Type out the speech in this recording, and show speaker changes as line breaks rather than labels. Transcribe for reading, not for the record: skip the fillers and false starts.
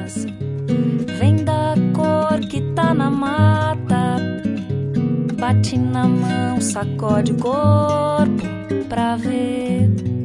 passa. Vem da cor que tá na mata, bate na mão, sacode o corpo pra ver.